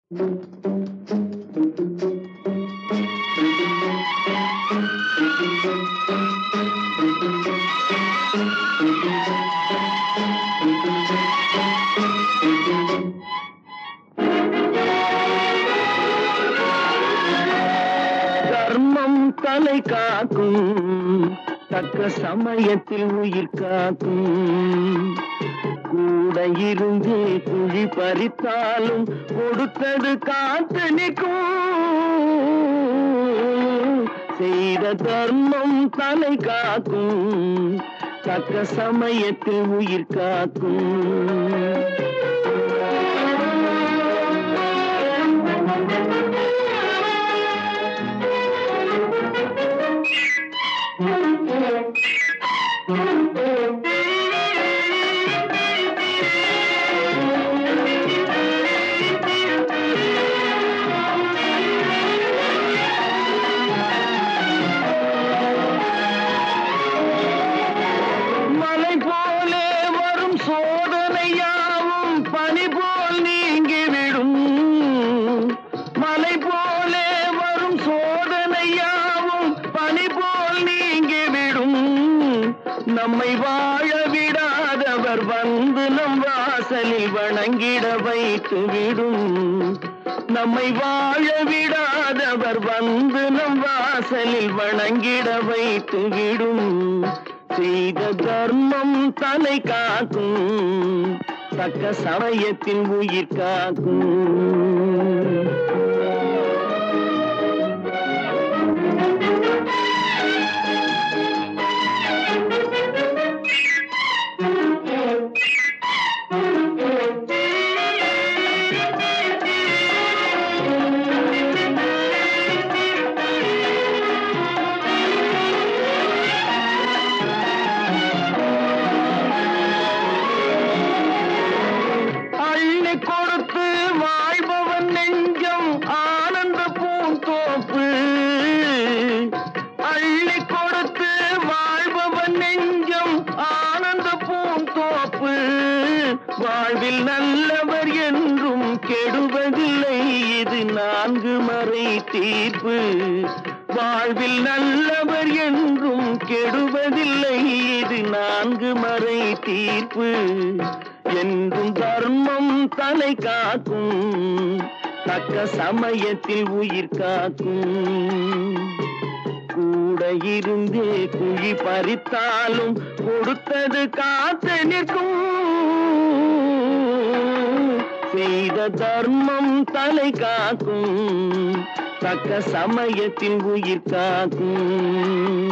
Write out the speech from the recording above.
தர்மம் தலை காக்கும், தக்க சமயத்தில் உயிர் காக்கும். கூட இருந்து குழி பறித்தாலும் கொடுத்தது காத்து நிற்கும். செய்த தர்மம் தலை காக்கும், தக்க சமயத்தில் உயிர் காக்கும். மலை போலே வரும் சோதனையாவும் பனி போல் நீங்கிவிடும். மலை போலே வரும் சோதனையாவும் பனி போல் நீங்கிவிடும். நம்மை வாழ விடாதவர் வந்து நம் வாசலில் வணங்கிட வைத்துவிடும். நம்மை வாழ விடாதவர் வந்து நம் வாசலில் வணங்கிட வைத்துவிடும். செய்த தர்மம் தலை காக்கும், தக்க சமயத்தில் உயிர் காக்கும். அள்ளி கொடுத்து வாழ்பவன் நெஞ்சம் ஆனந்த பூந்தோப்பு. அள்ளி கொடுத்து வாழ்பவன் நெஞ்சம் ஆனந்த பூந்தோப்பு. வாழ்வில் நல்லவர் என்றும் கெடுவதில்லை, இது 4 மறை தீர்ப்பு. வாழ்வில் நல்லவர் என்றும் கெடுவதில்லை, இது 4 மறை தீர்ப்பு. என்றும் தர்மம் தலை காக்கும், தக்க சமயத்தில் உயிர் காக்கும். கூட இருந்தே குழி பறித்தாலும் கொடுத்தது காத்து நிற்கும். செய்த தர்மம் தலை காக்கும், தக்க சமயத்தில் உயிர் காக்கும்.